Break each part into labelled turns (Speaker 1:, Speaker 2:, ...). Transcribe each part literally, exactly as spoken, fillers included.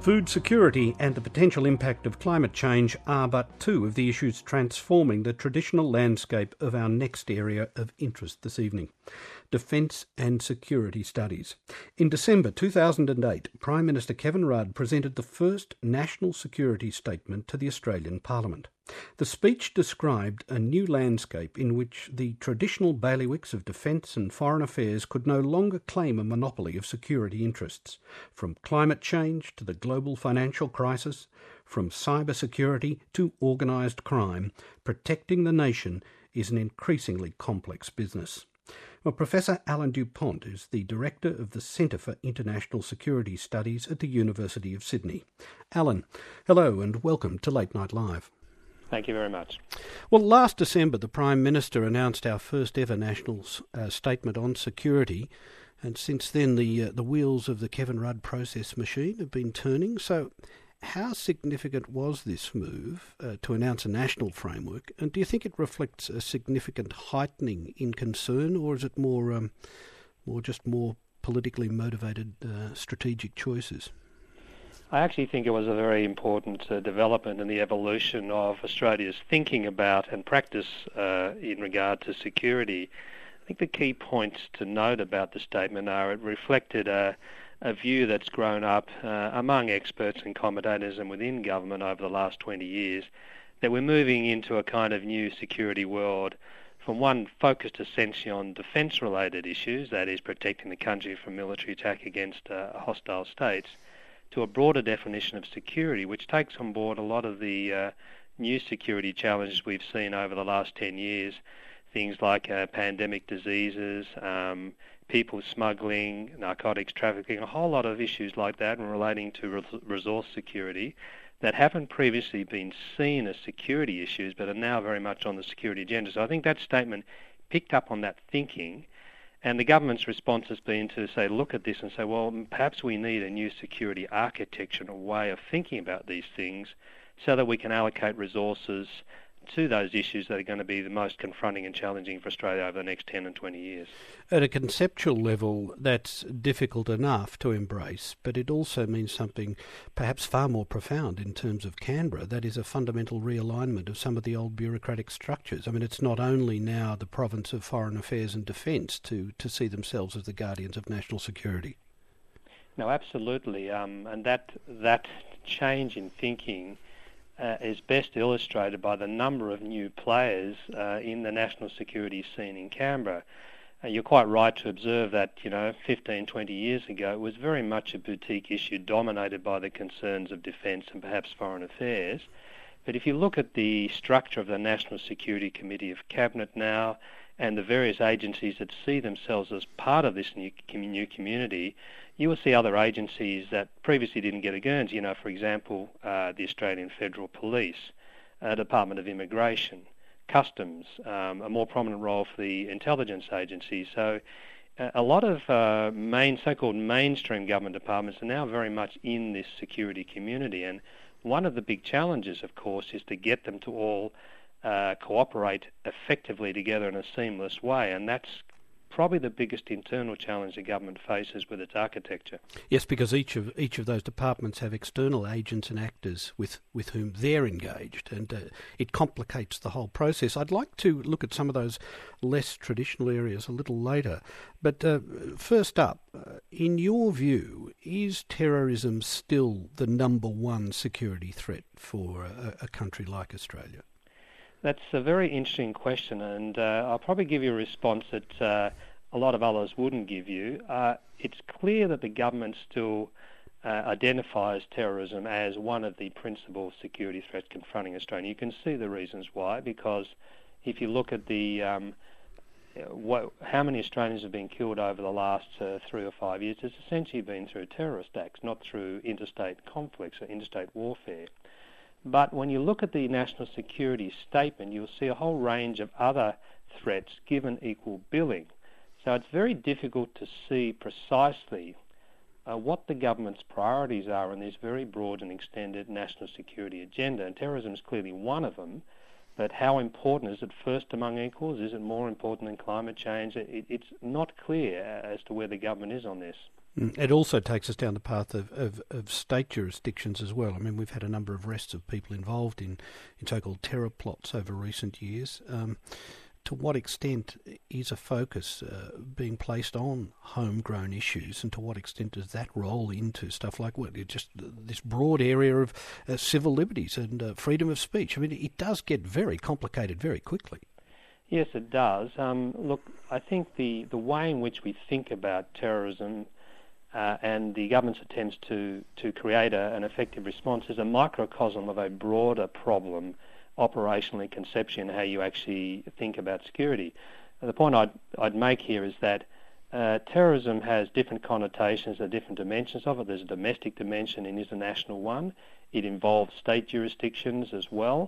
Speaker 1: Food security and the potential impact of climate change are but two of the issues transforming the traditional landscape of our next area of interest this evening: defence and security studies. In December two thousand eight, Prime Minister Kevin Rudd presented the first national security statement to the Australian Parliament. The speech described a new landscape in which the traditional bailiwicks of defence and foreign affairs could no longer claim a monopoly of security interests. From climate change to the global financial crisis, from cyber security to organised crime, protecting the nation is an increasingly complex business. Well, Professor Alan Dupont is the Director of the Centre for International Security Studies at the University of Sydney. Alan, hello and welcome to Late Night Live.
Speaker 2: Thank you very much.
Speaker 1: Well, last December the Prime Minister announced our first ever national uh, statement on security, and since then the uh, the wheels of the Kevin Rudd process machine have been turning. So how significant was this move uh, to announce a national framework, and do you think it reflects a significant heightening in concern, or is it more, um, more just more politically motivated uh, strategic choices?
Speaker 2: I actually think it was a very important uh, development in the evolution of Australia's thinking about and practice uh, in regard to security. I think the key points to note about the statement are it reflected a, a view that's grown up uh, among experts and commentators and within government over the last twenty years, that we're moving into a kind of new security world, from one focused essentially on defence-related issues, that is protecting the country from military attack against uh, hostile states, to a broader definition of security, which takes on board a lot of the uh, new security challenges we've seen over the last ten years, things like uh, pandemic diseases, um, people smuggling, narcotics trafficking, a whole lot of issues like that and relating to res- resource security that haven't previously been seen as security issues but are now very much on the security agenda. So I think that statement picked up on that thinking. And the government's response has been to say, look at this and say, well, perhaps we need a new security architecture and a way of thinking about these things so that we can allocate resources to those issues that are going to be the most confronting and challenging for Australia over the next ten and twenty years.
Speaker 1: At a conceptual level, that's difficult enough to embrace, but it also means something perhaps far more profound in terms of Canberra. That is a fundamental realignment of some of the old bureaucratic structures. I mean, it's not only now the province of Foreign Affairs and Defence to, to see themselves as the guardians of national security.
Speaker 2: No, absolutely. Um, and that that change in thinking Uh, is best illustrated by the number of new players uh, in the national security scene in Canberra. Uh, you're quite right to observe that, you know, fifteen, twenty years ago, it was very much a boutique issue dominated by the concerns of defence and perhaps foreign affairs. But if you look at the structure of the National Security Committee of Cabinet now and the various agencies that see themselves as part of this new, new community, you will see other agencies that previously didn't get a Guernsey, you know, for example, uh, the Australian Federal Police, uh, Department of Immigration, Customs, um, a more prominent role for the intelligence agencies. So uh, a lot of uh, main, so-called mainstream government departments are now very much in this security community. And one of the big challenges, of course, is to get them to all uh, cooperate effectively together in a seamless way. And that's probably the biggest internal challenge the government faces with its architecture.
Speaker 1: Yes, because each of each of those departments have external agents and actors with, with whom they're engaged, and uh, it complicates the whole process. I'd like to look at some of those less traditional areas a little later, but uh, first up, uh, in your view, is terrorism still the number one security threat for a, a country like Australia?
Speaker 2: That's a very interesting question, and uh, I'll probably give you a response that uh, a lot of others wouldn't give you. Uh, it's clear that the government still uh, identifies terrorism as one of the principal security threats confronting Australia. You can see the reasons why, because if you look at the um, what, how many Australians have been killed over the last uh, three or five years, it's essentially been through terrorist acts, not through interstate conflicts or interstate warfare. But when you look at the national security statement, you'll see a whole range of other threats given equal billing. So it's very difficult to see precisely uh, what the government's priorities are in this very broad and extended national security agenda. And terrorism is clearly one of them. But how important is it first among equals? Is it more important than climate change? It, it's not clear as to where the government is on this.
Speaker 1: It also takes us down the path of, of, of state jurisdictions as well. I mean, we've had a number of arrests of people involved in, in so-called terror plots over recent years. Um, to what extent is a focus uh, being placed on homegrown issues, and to what extent does that roll into stuff like what just this broad area of uh, civil liberties and uh, freedom of speech? I mean, it does get very complicated very quickly.
Speaker 2: Yes, it does. Um, look, I think the, the way in which we think about terrorism uh, and the government's attempts to, to create a, an effective response is a microcosm of a broader problem operationally, conceptually, and how you actually think about security. And the point I'd, I'd make here is that uh, terrorism has different connotations, there are different dimensions of it. There's a domestic dimension and international one. It involves state jurisdictions as well.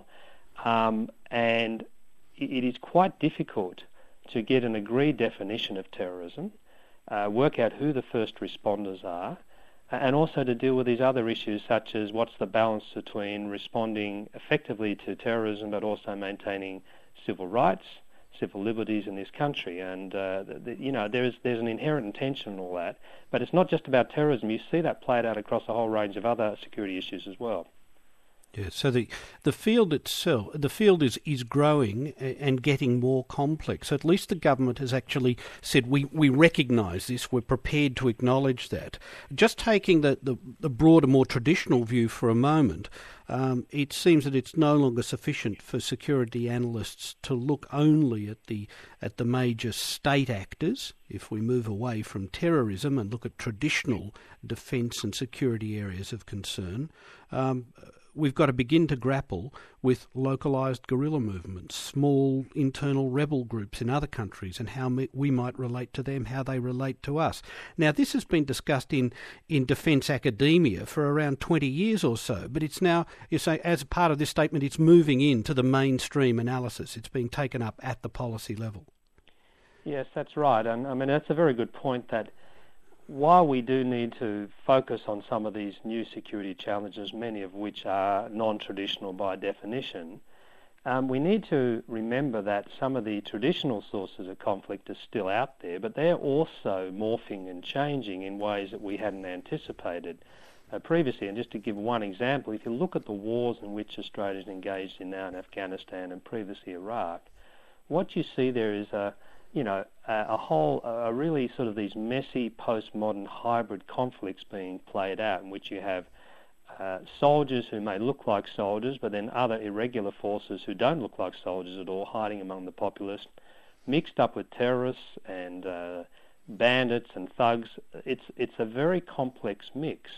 Speaker 2: Um, and it is quite difficult to get an agreed definition of terrorism, uh, work out who the first responders are, and also to deal with these other issues such as what's the balance between responding effectively to terrorism but also maintaining civil rights, civil liberties in this country. And, uh, the, the, you know, there's, there's an inherent tension in all that. But it's not just about terrorism. You see that played out across a whole range of other security issues as well.
Speaker 1: Yeah, so the the field itself, the field is, is growing and getting more complex. At least the government has actually said we, we recognise this, we're prepared to acknowledge that. Just taking the, the, the broader, more traditional view for a moment, um, it seems that it's no longer sufficient for security analysts to look only at the at the major state actors. If we move away from terrorism and look at traditional defence and security areas of concern, um, we've got to begin to grapple with localised guerrilla movements, small internal rebel groups in other countries, and how we might relate to them, how they relate to us. Now, this has been discussed in, in defence academia for around twenty years or so, but it's now, you say, as part of this statement, it's moving into the mainstream analysis. It's being taken up at the policy level.
Speaker 2: Yes, that's right. And I mean, that's a very good point that while we do need to focus on some of these new security challenges, many of which are non-traditional by definition, um, we need to remember that some of the traditional sources of conflict are still out there, but they're also morphing and changing in ways that we hadn't anticipated uh, previously. And just to give one example, if you look at the wars in which Australia is engaged in now in Afghanistan and previously Iraq, what you see there is a you know, a, a whole, a really sort of these messy postmodern hybrid conflicts being played out in which you have uh, soldiers who may look like soldiers, but then other irregular forces who don't look like soldiers at all hiding among the populace, mixed up with terrorists and uh, bandits and thugs. It's, it's a very complex mix.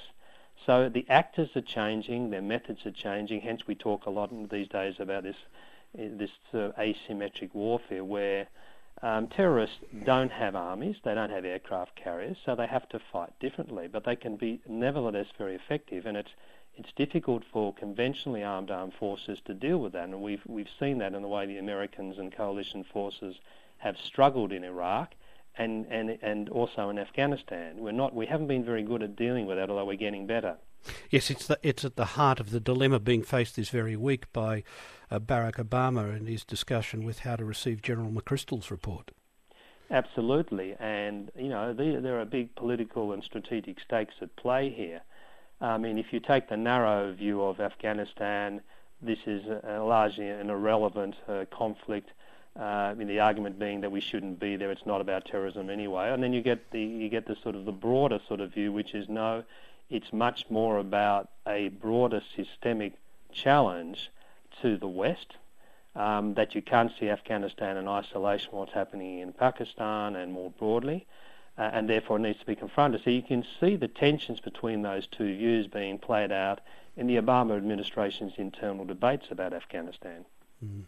Speaker 2: So the actors are changing, their methods are changing, hence we talk a lot these days about this, this sort of asymmetric warfare where Um, terrorists don't have armies, they don't have aircraft carriers, so they have to fight differently, but they can be nevertheless very effective, and it's it's difficult for conventionally armed armed forces to deal with that, and we've we've seen that in the way the Americans and coalition forces have struggled in Iraq and, and, and also in Afghanistan. We're not we haven't been very good at dealing with that, although we're getting better.
Speaker 1: Yes, it's the, it's at the heart of the dilemma being faced this very week by uh, Barack Obama in his discussion with how to receive General McChrystal's report.
Speaker 2: Absolutely, and you know the, there are big political and strategic stakes at play here. I mean, if you take the narrow view of Afghanistan, this is a, a largely an irrelevant uh, conflict. Uh, I mean, the argument being that we shouldn't be there; it's not about terrorism anyway. And then you get the you get the sort of the broader sort of view, which is no. It's much more about a broader systemic challenge to the West, um, that you can't see Afghanistan in isolation, what's happening in Pakistan and more broadly, uh, and therefore it needs to be confronted. So you can see the tensions between those two views being played out in the Obama administration's internal debates about Afghanistan.
Speaker 1: Mm.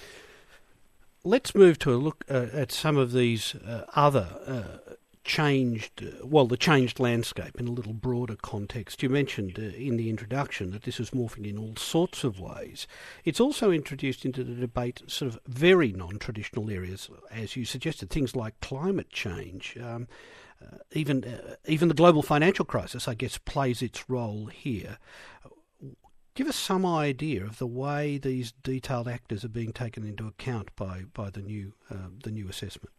Speaker 1: Let's move to a look uh, at some of these uh, other uh, changed, uh, well, the changed landscape in a little broader context. You mentioned uh, in the introduction that this is morphing in all sorts of ways. It's also introduced into the debate sort of very non-traditional areas, as you suggested, things like climate change. Um, uh, even uh, even the global financial crisis, I guess, plays its role here. Give us some idea of the way these detailed actors are being taken into account by, by the new uh, the new assessment.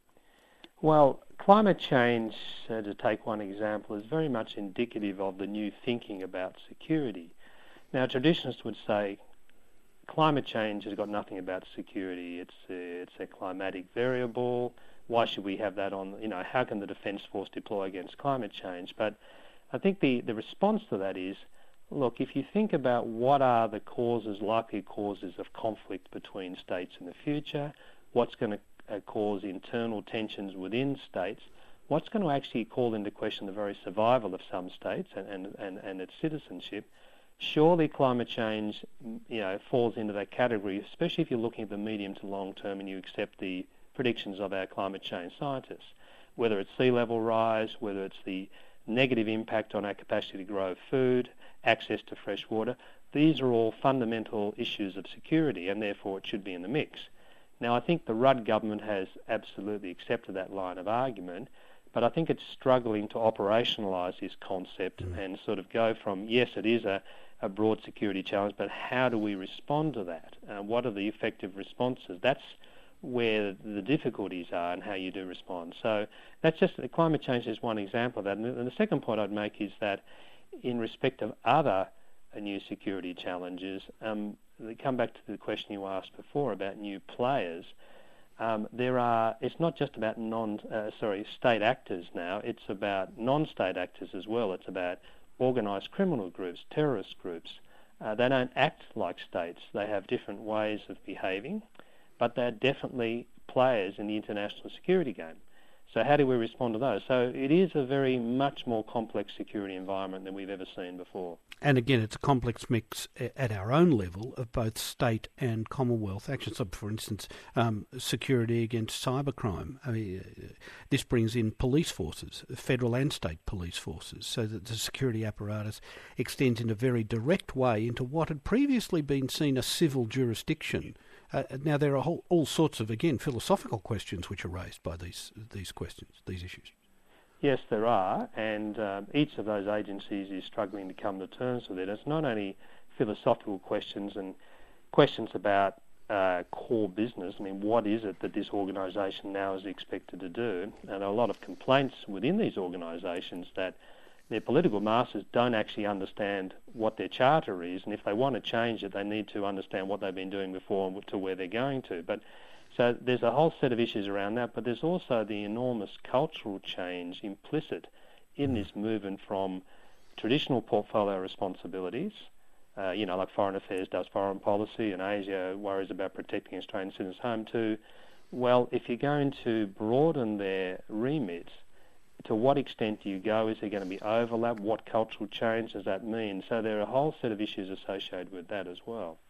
Speaker 2: Well, climate change, uh, to take one example, is very much indicative of the new thinking about security. Now, traditionalists would say climate change has got nothing about security. It's a, it's a climatic variable. Why should we have that on, you know, how can the Defence Force deploy against climate change? But I think the, the response to that is, look, if you think about what are the causes, likely causes of conflict between states in the future, what's going to uh, cause internal tensions within states, what's going to actually call into question the very survival of some states and, and, and, and its citizenship, surely climate change, you know, falls into that category, especially if you're looking at the medium to long term and you accept the predictions of our climate change scientists, whether it's sea level rise, whether it's the negative impact on our capacity to grow food, access to fresh water. These are all fundamental issues of security, and therefore it should be in the mix. Now, I think the Rudd government has absolutely accepted that line of argument, but I think it's struggling to operationalise this concept mm. and sort of go from, yes, it is a, a broad security challenge, but how do we respond to that? Uh, what are the effective responses? That's where the difficulties are and how you do respond. So that's just, climate change is one example of that. And the second point I'd make is that in respect of other uh, new security challenges, um, they come back to the question you asked before about new players. Um, there are, it's not just about non, uh, sorry, state actors now, it's about non-state actors as well. It's about organised criminal groups, terrorist groups. Uh, they don't act like states. They have different ways of behaving, but they're definitely players in the international security game. So how do we respond to those? So it is a very much more complex security environment than we've ever seen before.
Speaker 1: And again, it's a complex mix at our own level of both state and Commonwealth actions. So, for instance, um, security against cybercrime. I mean, this brings in police forces, federal and state police forces, so that the security apparatus extends in a very direct way into what had previously been seen as civil jurisdiction. Uh, now, there are whole, all sorts of, again, philosophical questions which are raised by these these questions, these issues.
Speaker 2: Yes, there are, and uh, each of those agencies is struggling to come to terms with it. It's not only philosophical questions and questions about uh, core business. I mean, what is it that this organisation now is expected to do? And there are a lot of complaints within these organisations that their political masters don't actually understand what their charter is, and if they want to change it, they need to understand what they've been doing before and to where they're going to. But so there's a whole set of issues around that, but there's also the enormous cultural change implicit in this movement from traditional portfolio responsibilities, uh, you know, like Foreign Affairs does foreign policy and Asia worries about protecting Australian citizens' home, to, well, if you're going to broaden their remits, to what extent do you go? Is there going to be overlap? What cultural change does that mean? So there are a whole set of issues associated with that as well.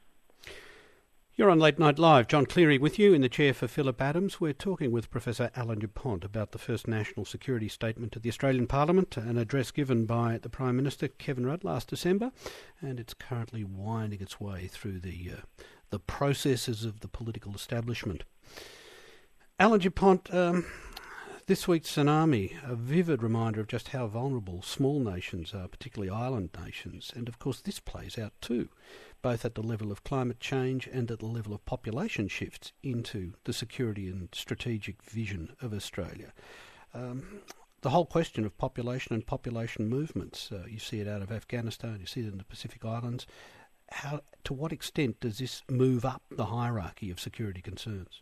Speaker 1: You're on Late Night Live. John Cleary with you in the chair for Phillip Adams. We're talking with Professor Alan Dupont about the first National Security Statement to the Australian Parliament, an address given by the Prime Minister, Kevin Rudd, last December, and it's currently winding its way through the uh, the processes of the political establishment. Alan Dupont, um, this week's tsunami, a vivid reminder of just how vulnerable small nations are, particularly island nations. And of course this plays out too, both at the level of climate change and at the level of population shifts into the security and strategic vision of Australia. Um, the whole question of population and population movements, uh, you see it out of Afghanistan, you see it in the Pacific Islands. How, to what extent does this move up the hierarchy of security concerns?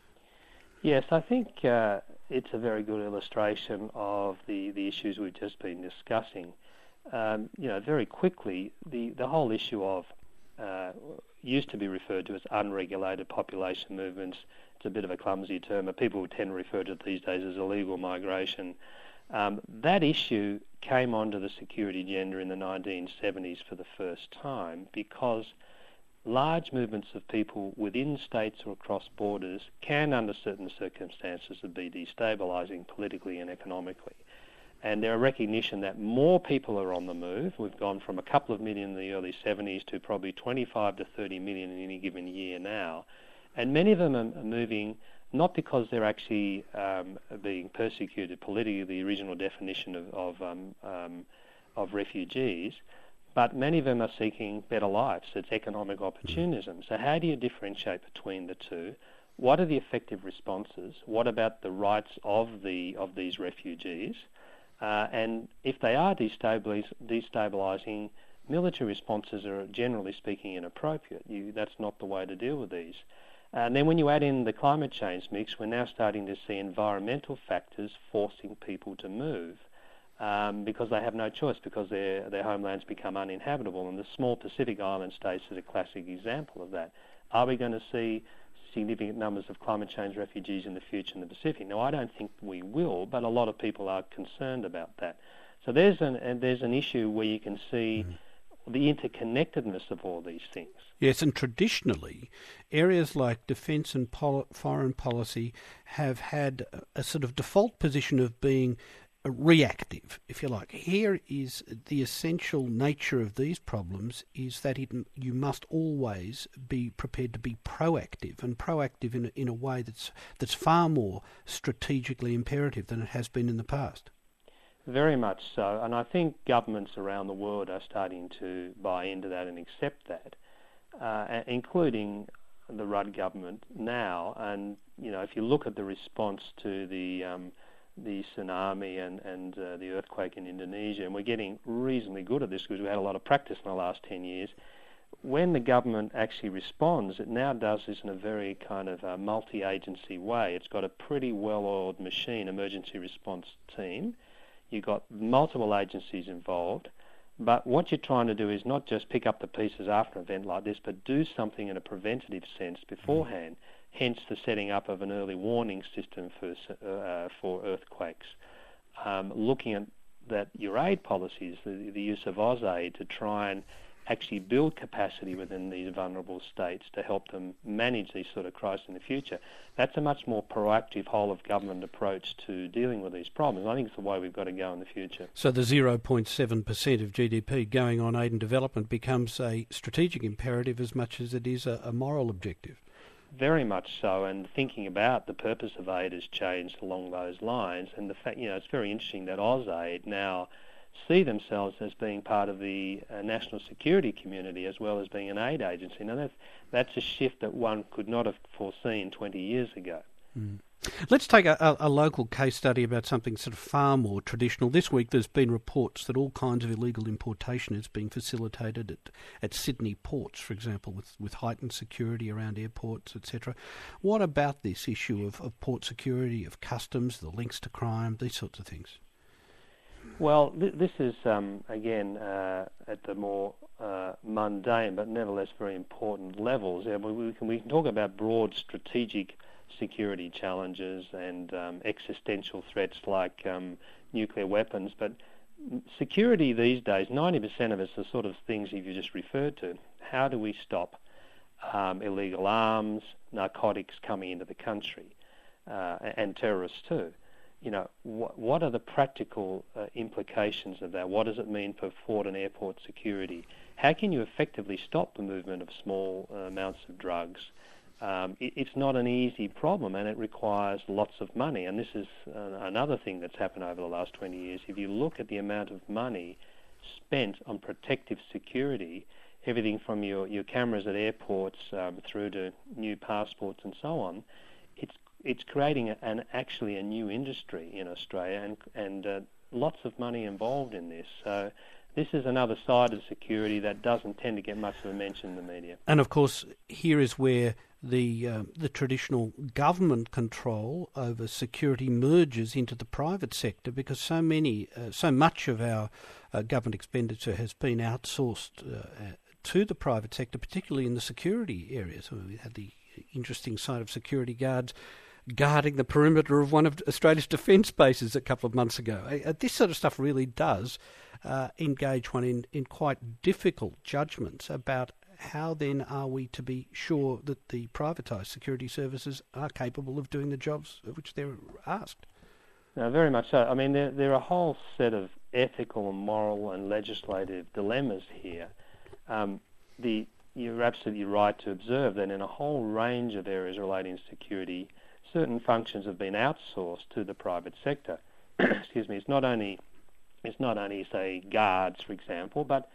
Speaker 2: Yes, I think uh, it's a very good illustration of the, the issues we've just been discussing. Um, you know, very quickly, the, the whole issue of uh, used to be referred to as unregulated population movements. It's a bit of a clumsy term, but people tend to refer to it these days as illegal migration. Um, that issue came onto the security agenda in the nineteen seventies for the first time because large movements of people within states or across borders can, under certain circumstances, be destabilising politically and economically. And there are recognition that more people are on the move. We've gone from a couple of million in the early seventies to probably twenty-five to thirty million in any given year now. And many of them are moving not because they're actually um, being persecuted politically, the original definition of, of, um, um, of refugees, but many of them are seeking better lives. It's economic opportunism. So how do you differentiate between the two? What are the effective responses? What about the rights of the of these refugees? Uh, and if they are destabilis- destabilising, military responses are, generally speaking, inappropriate. You, that's not the way to deal with these. And then when you add in the climate change mix, we're now starting to see environmental factors forcing people to move um, because they have no choice, because their, their homelands become uninhabitable. And the small Pacific island states is a classic example of that. Are we going to see significant numbers of climate change refugees in the future in the Pacific? Now, I don't think we will, but a lot of people are concerned about that. So there's an, and there's an issue where you can see mm. the interconnectedness of all these things.
Speaker 1: Yes, and traditionally, areas like defence and pol- foreign policy have had a, a sort of default position of being reactive, if you like. Here is the essential nature of these problems is that it, you must always be prepared to be proactive, and proactive in a, in a way that's that's far more strategically imperative than it has been in the past.
Speaker 2: Very much so, and I think governments around the world are starting to buy into that and accept that, uh, including the Rudd government now. And you know, if you look at the response to the um, the tsunami and, and uh, the earthquake in Indonesia, and we're getting reasonably good at this because we've had a lot of practice in the last ten years. When the government actually responds, it now does this in a very kind of uh, multi-agency way. It's got a pretty well-oiled machine, emergency response team. You've got multiple agencies involved, but what you're trying to do is not just pick up the pieces after an event like this, but do something in a preventative sense beforehand. Hence the setting up of an early warning system for uh, for earthquakes. Um, looking at that your aid policies, the, the use of AusAid to try and actually build capacity within these vulnerable states to help them manage these sort of crises in the future. That's a much more proactive whole-of-government approach to dealing with these problems. I think it's the way we've got to go in the future.
Speaker 1: So the zero point seven percent of G D P going on aid and development becomes a strategic imperative as much as it is a, a moral objective.
Speaker 2: Very much so, and thinking about the purpose of aid has changed along those lines. And the fact, you know, it's very interesting that AusAid now see themselves as being part of the uh, national security community as well as being an aid agency. Now that's that's a shift that one could not have foreseen twenty years ago.
Speaker 1: Mm. Let's take a, a, a local case study about something sort of far more traditional. This week there's been reports that all kinds of illegal importation is being facilitated at, at Sydney ports, for example, with, with heightened security around airports, et cetera. What about this issue of, of port security, of customs, the links to crime, these sorts of things?
Speaker 2: Well, th- this is, um, again, uh, at the more uh, mundane but nevertheless very important levels. Yeah, we, can, we can talk about broad strategic security challenges and um, existential threats like um, nuclear weapons, but security these days, ninety percent of it's the sort of things you just referred to. How do we stop um, illegal arms, narcotics coming into the country, uh, and terrorists too? You know, wh- what are the practical uh, implications of that? What does it mean for port and airport security? How can you effectively stop the movement of small uh, amounts of drugs? Um, it, it's not an easy problem, and it requires lots of money. And this is uh, another thing that's happened over the last twenty years. If you look at the amount of money spent on protective security, everything from your, your cameras at airports um, through to new passports and so on, it's it's creating a, an actually a new industry in Australia, and and uh, lots of money involved in this. So this is another side of security that doesn't tend to get much of a mention in the media.
Speaker 1: And of course, here is where the uh, the traditional government control over security merges into the private sector, because so many, uh, so much of our uh, government expenditure has been outsourced uh, to the private sector, particularly in the security areas. So we had the interesting sight of security guards guarding the perimeter of one of Australia's defence bases a couple of months ago. Uh, this sort of stuff really does uh, engage one in, in quite difficult judgments about how then are we to be sure that the privatised security services are capable of doing the jobs of which they're asked?
Speaker 2: No, very much so. I mean, there, there are a whole set of ethical and moral and legislative dilemmas here. Um, the You're absolutely right to observe that in a whole range of areas relating to security, certain functions have been outsourced to the private sector. Excuse me. It's not only, it's not only say guards, for example, but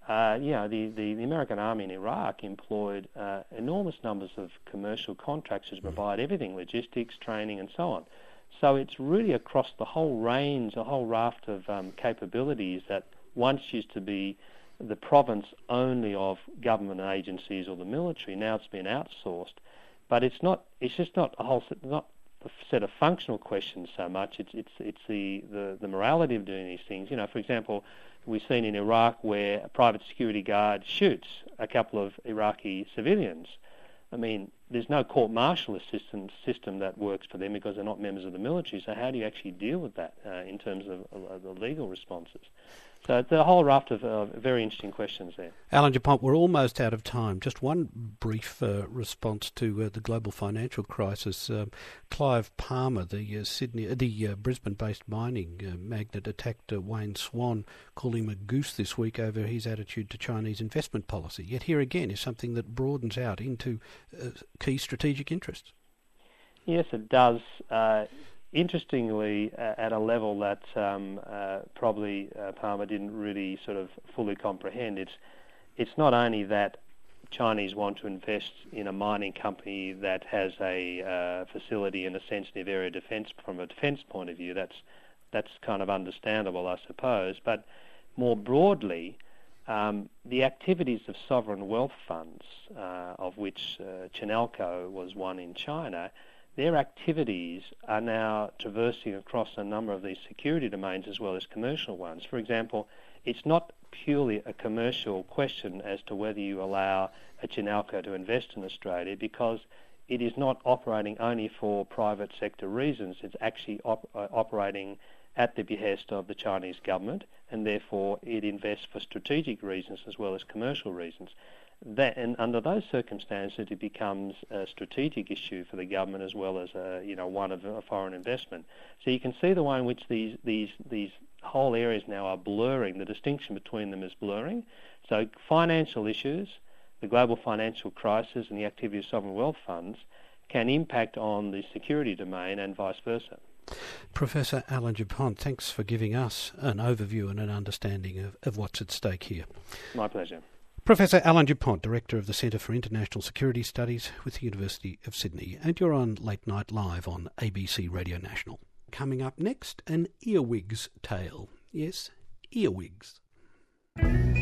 Speaker 2: Uh, you know, the, the, the American army in Iraq employed uh, enormous numbers of commercial contractors to provide everything, logistics, training, and so on. So it's really across the whole range, a whole raft of um, capabilities that once used to be the province only of government agencies or the military. Now it's been outsourced. But it's not. It's just not a whole set, not a set of functional questions so much. It's it's it's the, the, the morality of doing these things. You know, for example, we've seen in Iraq where a private security guard shoots a couple of Iraqi civilians. I mean, there's no court-martial system, system that works for them because they're not members of the military. So how do you actually deal with that uh, in terms of uh, the legal responses? So it's a whole raft of uh, very interesting questions there.
Speaker 1: Alan Dupont, we're almost out of time. Just one brief uh, response to uh, the global financial crisis. Uh, Clive Palmer, the uh, Sydney, uh, the uh, Brisbane-based mining uh, magnate, attacked uh, Wayne Swan, called him a goose this week over his attitude to Chinese investment policy. Yet here again is something that broadens out into uh, key strategic interests.
Speaker 2: Yes, it does. Uh, Interestingly, uh, at a level that um, uh, probably uh, Palmer didn't really sort of fully comprehend, it's it's not only that Chinese want to invest in a mining company that has a uh, facility in a sensitive area of defence from a defence point of view. That's that's kind of understandable, I suppose. But more broadly, um, the activities of sovereign wealth funds, uh, of which uh, Chinalco was one in China, their activities are now traversing across a number of these security domains as well as commercial ones. For example, it's not purely a commercial question as to whether you allow a Chinalco to invest in Australia, because it is not operating only for private sector reasons. It's actually op- uh, operating at the behest of the Chinese government, and therefore it invests for strategic reasons as well as commercial reasons. That, and under those circumstances, it becomes a strategic issue for the government as well as a, you know, one of a foreign investment. So you can see the way in which these these these whole areas now are blurring. The distinction between them is blurring. So financial issues, the global financial crisis, and the activity of sovereign wealth funds can impact on the security domain and vice versa.
Speaker 1: Professor Alan Dupont, thanks for giving us an overview and an understanding of, of what's at stake here.
Speaker 2: My pleasure.
Speaker 1: Professor Alan Dupont, Director of the Centre for International Security Studies with the University of Sydney. And you're on Late Night Live on A B C Radio National. Coming up next, an earwig's tale. Yes, earwigs.